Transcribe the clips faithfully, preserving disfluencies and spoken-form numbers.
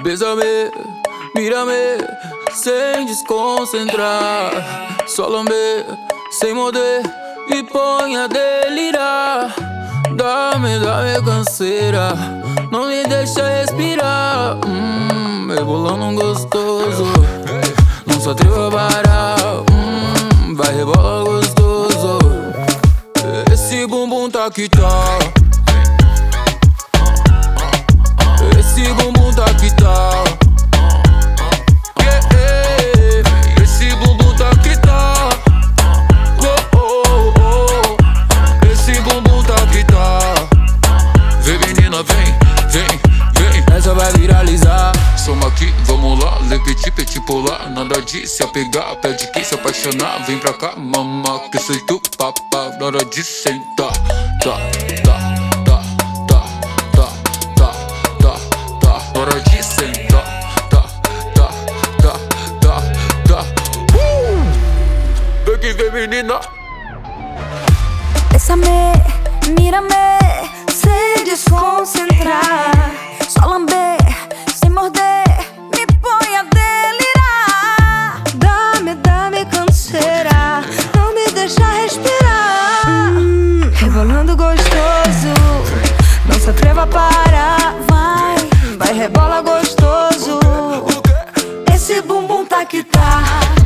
Bésame, mírame, sem desconcentrar. Só lamber, sem morder, e põe a delirar. Dá-me, dá-me canseira, não me deixa respirar. Hum, rebolando gostoso, não se atreva a parar. Hum, vai rebolar gostoso, esse bumbum tá que tá. Esse bumbum tá que tá. Yeah, yeah. Esse bumbum tá que tá. Oh, oh, oh. Esse bumbum tá que tá. Vem menina, vem, vem, vem. Essa vai viralizar. Soma aqui, vamos lá. Le petit, petit polar. Nada de se apegar, pede que se apaixonar. Vem pra cá, mamá, que sei tu, papá. Nada de sentar, tá, tá. Hora de sentar, tá, tá, tá, tá, tá. Uh! Vem que vem, menina. Bésame, mírame, sem desconcentrar. Só lamber, sem morder, me põe a delirar. Dá-me, dá-me canseira, não me deixa respirar. hum, Rebolando gostoso, não se atreva a parar. Vai, vai, rebola gostoso, esse bumbum tá que tá.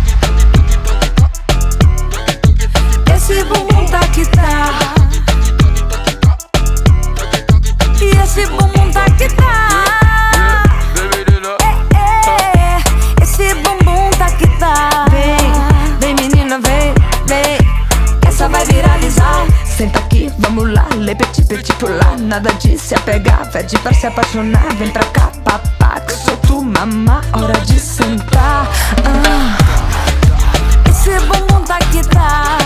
Esse bumbum tá que tá. E esse bumbum tá que tá. É, é, esse bumbum tá que tá. Vem, vem menina, vem, vem. Essa vai viralizar. Senta aqui, vamos lá, le petit, petit pular. Nada de se apegar, pede pra se apaixonar. Vem pra cá, papá, que sou tu, mamá. Hora de sentar. ah. Esse bumbum tá que tá.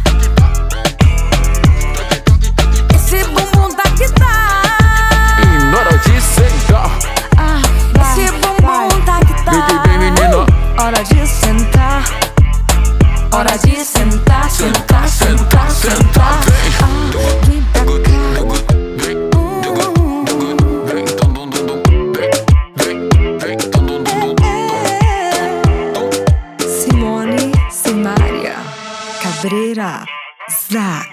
Esse bumbum tá que tá. E na hora de sentar, ah, Esse bumbum tá que tá. vem que vem, menina. Hora de sentar. Hora de sentar, sentar, sentar, sentar. Ah, vem pra cá. Simone Simaria Cabreira Zá.